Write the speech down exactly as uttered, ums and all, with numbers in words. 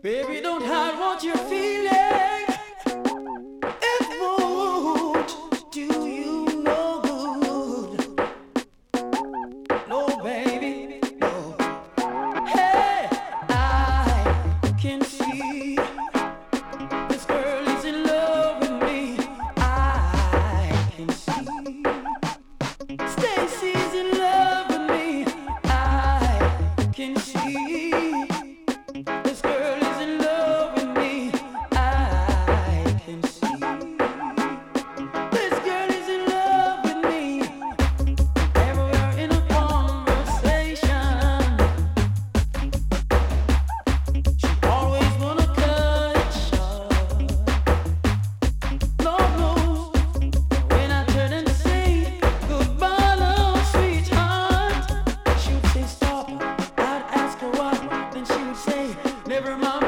Baby, don't hide what you're feeling. It won't do you no good. No, baby, no. Hey, I can see this girl is in love with me. I can see Stacy's in love with me. I can see this girl is in love with me. I can see this girl is in love with me. Whenever we're in a conversation, she always wanna cut it short. Lord knows when I turn and say goodbye, love, sweetheart, she would say stop. I'd ask her what, then she would say never mind.